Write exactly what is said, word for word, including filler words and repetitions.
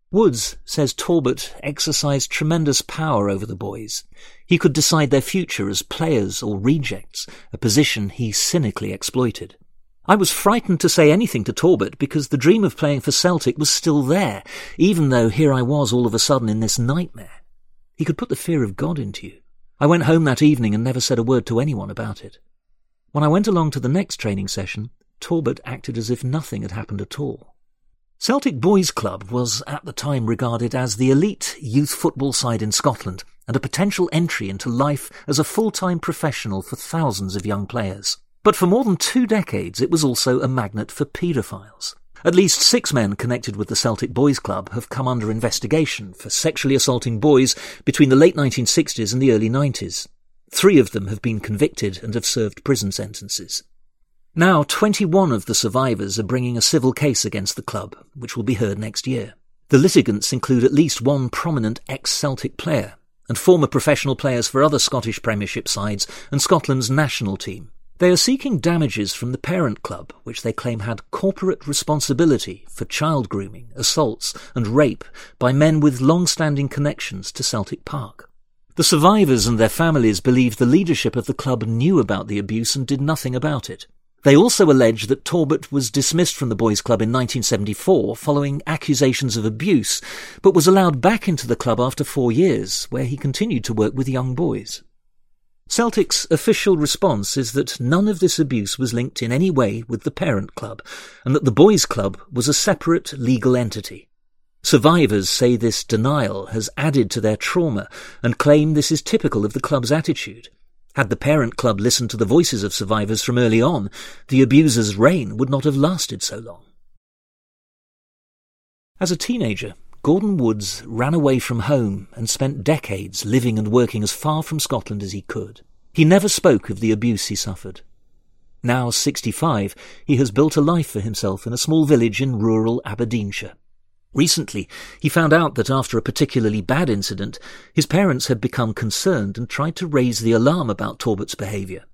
Woods says Talbot exercised tremendous power over the boys. He could decide their future as players or rejects, a position he cynically exploited. I was frightened to say anything to Talbot because the dream of playing for Celtic was still there, even though here I was all of a sudden in this nightmare. He could put the fear of God into you. I went home that evening and never said a word to anyone about it. When I went along to the next training session, Talbot acted as if nothing had happened at all. Celtic Boys Club was at the time regarded as the elite youth football side in Scotland and a potential entry into life as a full-time professional for thousands of young players. But for more than two decades it was also a magnet for paedophiles. At least six men connected with the Celtic Boys Club have come under investigation for sexually assaulting boys between the late nineteen sixties and the early nineties. Three of them have been convicted and have served prison sentences. Now, twenty-one of the survivors are bringing a civil case against the club, which will be heard next year. The litigants include at least one prominent ex-Celtic player and former professional players for other Scottish Premiership sides and Scotland's national team. They are seeking damages from the parent club, which they claim had corporate responsibility for child grooming, assaults and rape by men with long-standing connections to Celtic Park. The survivors and their families believe the leadership of the club knew about the abuse and did nothing about it. They also allege that Talbot was dismissed from the boys' club in nineteen seventy-four following accusations of abuse, but was allowed back into the club after four years, where he continued to work with young boys. Celtic's official response is that none of this abuse was linked in any way with the parent club, and that the boys' club was a separate legal entity. Survivors say this denial has added to their trauma and claim this is typical of the club's attitude. Had the parent club listened to the voices of survivors from early on, the abuser's reign would not have lasted so long. As a teenager, Gordon Woods ran away from home and spent decades living and working as far from Scotland as he could. He never spoke of the abuse he suffered. Now sixty-five, he has built a life for himself in a small village in rural Aberdeenshire. Recently, he found out that after a particularly bad incident, his parents had become concerned and tried to raise the alarm about Talbot's behaviour.